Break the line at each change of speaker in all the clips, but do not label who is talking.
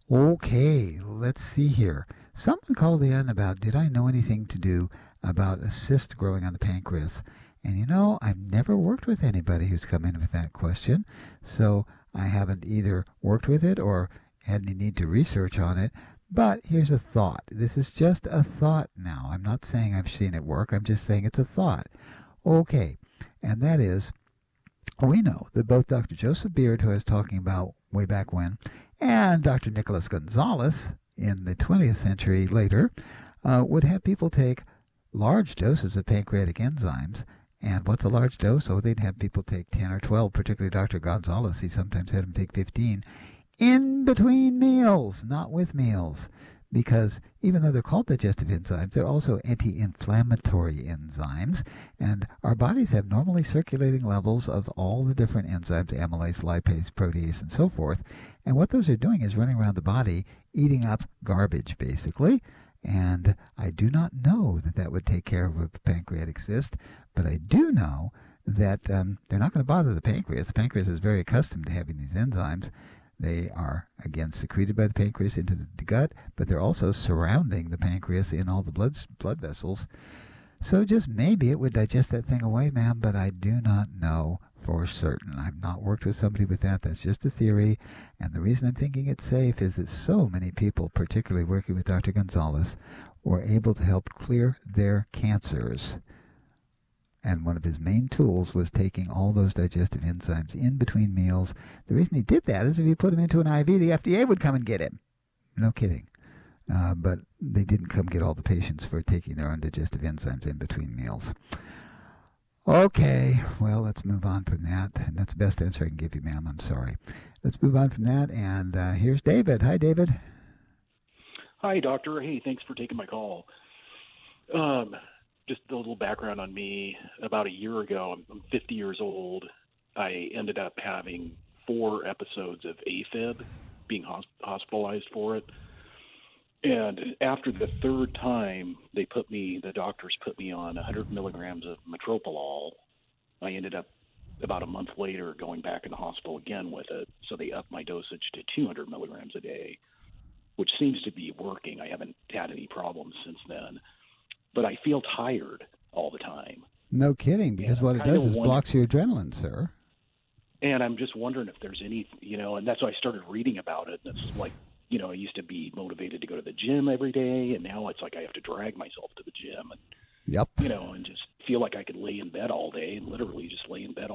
Okay, let's see here. Someone called in about did I know anything to do about a cyst growing on the pancreas? And I've never worked with anybody who's come in with that question, so I haven't either worked with it or had any need to research on it. But here's a thought. This is just a thought now. I'm not saying I've seen it work, I'm just saying it's a thought. Okay, and that is we know that both Dr. Joseph Beard, who I was talking about way back when, and Dr. Nicholas Gonzalez in the 20th century later would have people take large doses of pancreatic enzymes. And what's a large dose? Oh, they'd have people take 10 or 12, particularly Dr. Gonzalez. He sometimes had them take 15 in between meals, not with meals. Because even though they're called digestive enzymes, they're also anti-inflammatory enzymes, and our bodies have normally circulating levels of all the different enzymes, amylase, lipase, protease, and so forth. And what those are doing is running around the body, eating up garbage, basically. And I do not know that that would take care of a pancreatic cyst, but I do know that they're not going to bother the pancreas. The pancreas is very accustomed to having these enzymes. They are, again, secreted by the pancreas into the gut, but they're also surrounding the pancreas in all the blood vessels. So just maybe it would digest that thing away, ma'am, but I do not know for certain. I've not worked with somebody with that. That's just a theory. And the reason I'm thinking it's safe is that so many people, particularly working with Dr. Gonzalez, were able to help clear their cancers. And one of his main tools was taking all those digestive enzymes in between meals. The reason he did that is if you put him into an IV, the FDA would come and get him. No kidding. But they didn't come get all the patients for taking their undigested enzymes in between meals. Okay, well, let's move on from that. And that's the best answer I can give you, ma'am. I'm sorry. Let's move on from that. And here's David. Hi, David.
Hi, doctor. Hey, thanks for taking my call. Just a little background on me. About a year ago, I'm 50 years old. I ended up having 4 episodes of AFib, being hospitalized for it. And after the 3rd time, the doctors put me on 100 milligrams of metoprolol. I ended up about a month later going back in the hospital again with it. So they upped my dosage to 200 milligrams a day, which seems to be working. I haven't had any problems since then. But I feel tired all the time.
No kidding, because what it does is blocks your adrenaline, sir.
And I'm just wondering if there's any, and that's why I started reading about it. And it's like, I used to be motivated to go to the gym every day, and now it's like I have to drag myself to the gym and,
yep.
And just feel like I could lay in bed all day and literally just lay in bed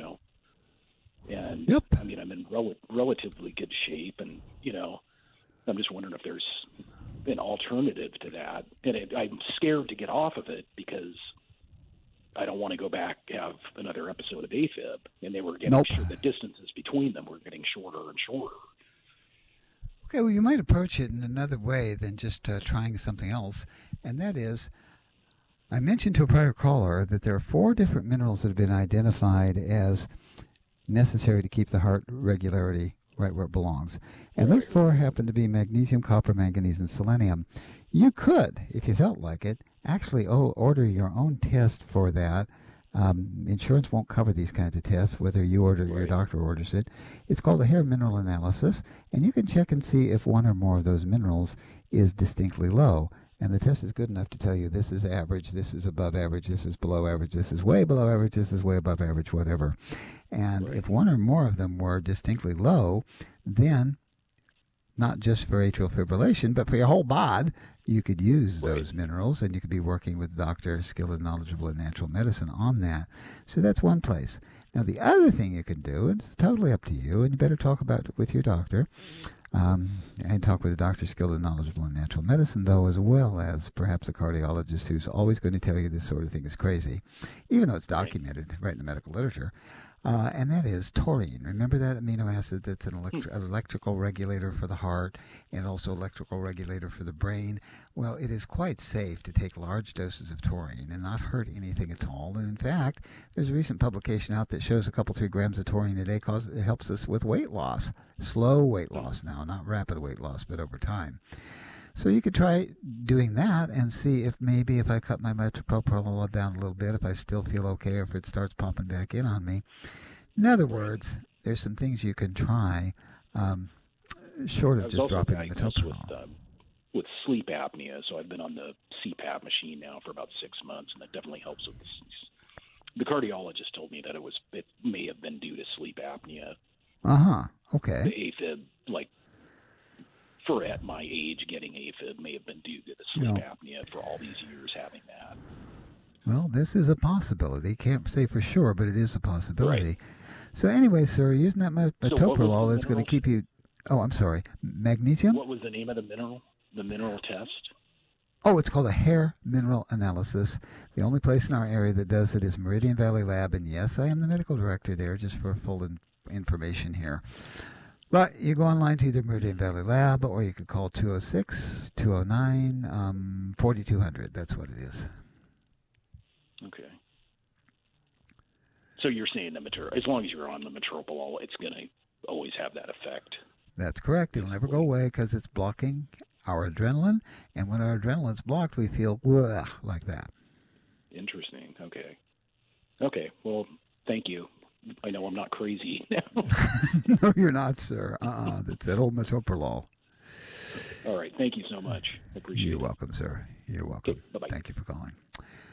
and
yep.
I mean, I'm in relatively good shape, and, I'm just wondering if there's an alternative to that. And I'm scared to get off of it because I don't want to go back and have another episode of AFib. And they were getting the distances between them were getting shorter and shorter.
Okay, well, you might approach it in another way than just trying something else. And that is, I mentioned to a prior caller that there are 4 different minerals that have been identified as necessary to keep the heart regularity right where it belongs. And those 4 happen to be magnesium, copper, manganese, and selenium. You could, if you felt like it, actually order your own test for that. Insurance won't cover these kinds of tests, whether you order it or your doctor orders it. It's called a hair mineral analysis, and you can check and see if one or more of those minerals is distinctly low. And the test is good enough to tell you this is average, this is above average, this is below average, this is way below average, this is way above average, whatever. And if one or more of them were distinctly low, then not just for atrial fibrillation, but for your whole bod, you could use those minerals, and you could be working with a doctor skilled and knowledgeable in natural medicine on that. So that's one place. Now, the other thing you can do, it's totally up to you, and you better talk about it with your doctor, and talk with a doctor skilled and knowledgeable in natural medicine, though, as well as perhaps a cardiologist who's always going to tell you this sort of thing is crazy, even though it's documented right in the medical literature. And that is taurine. Remember that amino acid that's an electrical regulator for the heart and also electrical regulator for the brain? Well, it is quite safe to take large doses of taurine and not hurt anything at all. And in fact, there's a recent publication out that shows a couple, 3 grams of taurine a day it helps us with weight loss. Slow weight loss now, not rapid weight loss, but over time. So you could try doing that and see if maybe if I cut my metoprolol down a little bit, if I still feel okay, or if it starts popping back in on me. In other words, there's some things you can try short
I
of
was
just
also
dropping the
diagnosed
metoprolol.
with sleep apnea, so I've been on the CPAP machine now for about 6 months, and that definitely helps with this. The cardiologist told me that it may have been due to sleep apnea.
Uh-huh. Okay.
The AFib, like for at my age, getting AFib may have been due to the sleep apnea for all these years having that.
Well, this is a possibility. Can't say for sure, but it is a possibility.
Right.
So anyway, sir, using that metoprolol, that's going to keep you. Oh, I'm sorry. Magnesium?
What was the name of the mineral? The mineral test?
Oh, it's called a hair mineral analysis. The only place in our area that does it is Meridian Valley Lab, and yes, I am the medical director there, just for full information here. But you go online to either Meridian Valley Lab, or you could call 206-209-4200. That's what it is.
Okay. So you're saying as long as you're on the metoprolol, it's going to always have that effect.
That's correct. It'll never go away because it's blocking our adrenaline, and when our adrenaline's blocked, we feel like that.
Interesting. Okay. Okay. Well, thank you. I know I'm not crazy now.
No, you're not, sir. That's that old metoprolol.
All right. Thank you so much. I appreciate it.
You're welcome, sir. You're welcome.
Okay, bye-bye.
Thank you for calling.